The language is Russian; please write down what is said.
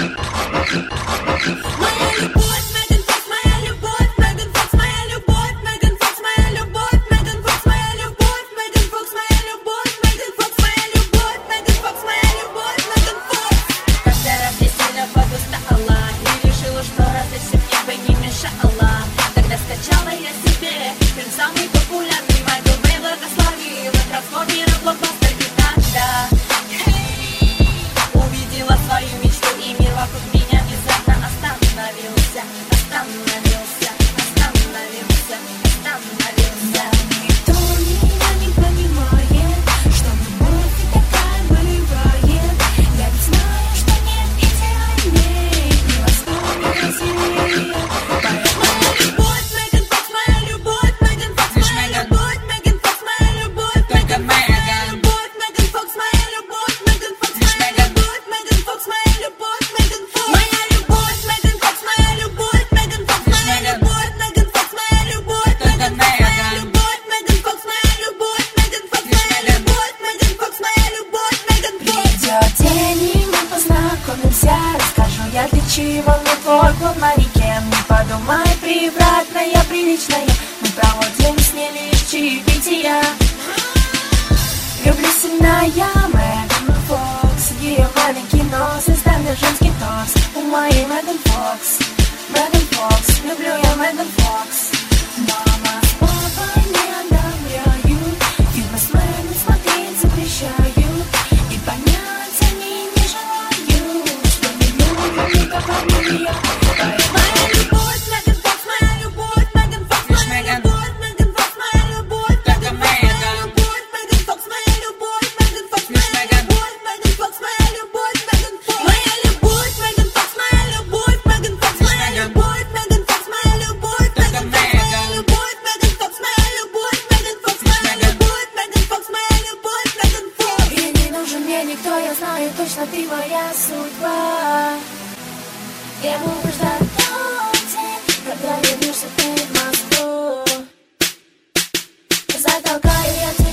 Моя любовь, Меган Фокс, моя любовь, Меган Фокс, моя любовь, Меган Фокс, моя любовь, Меган Фокс, моя любовь, Меган Фокс, моя любовь, Меган Фокс, моя любовь, Меган Фокс, моя любовь, Меган Фокс. Каждый раз я сильно подустала и решила, что развлечься мне бы не мешало. Тогда скачала я себе фильм самый популярный, Майкл Бэй благословил, трансформера блокбастер. И тогда увидела свою мечту, и мир вокруг меня внезапно остановился, остановился, остановился, остановился. Никто меня не понимает, что любовь и такая бывает. Я ведь знаю, что нет идеальней, ни ласковей, ни красивее. Моя любовь, Меган Фокс, моя любовь, Меган Фокс, моя любовь, Меган Фокс, моя любовь, Меган Фокс, моя любовь, Меган Фокс, моя любовь, Меган Фокс, моя любовь, Меган Фокс, моя любовь, Меган Фокс, моя любовь, Меган Фокс, моя любовь, Меган Фокс, моя любовь, Меган Фокс, моя любовь, Меган Фокс, моя любовь, Меган Фокс, моя любовь, Меган Фокс, моя любовь, Меган Фокс, моя любовь, Меган Фокс. Придет день, и мы познакомимся. Расскажу я, для чего мне твой клуб манекен. Не подумай, превратная, приличная. Мы проводим с ней лишь чаепития. Люблю сильно я Меган Фокс. Ее маленький нос и стальной женский торс. У моей Меган Фокс, Меган Фокс. Люблю я Меган Фокс. Мама с папой не одобряют. Фильмы с Меган смотреть запрещают. И понять они не желают, что не любят ни как фамилия. Моя любовь, Меган Фокс, моя любовь, Меган Фокс, моя любовь, Меган Фокс, моя любовь, Меган Фокс, моя любовь, Меган Фокс, моя любовь, Меган Фокс, моя любовь, Меган Фокс, моя любовь, Меган Фокс, моя любовь, Меган Фокс, моя любовь, Меган Фокс, моя любовь, Меган Фокс, моя любовь, Меган Фокс, моя любовь, Меган Фокс, моя любовь, Меган Фокс. И не нужен мне никто, я знаю точно, ты моя судьба. Я буду ждать тот день, когда вернешься ты в Москву. Затолкаю я тебя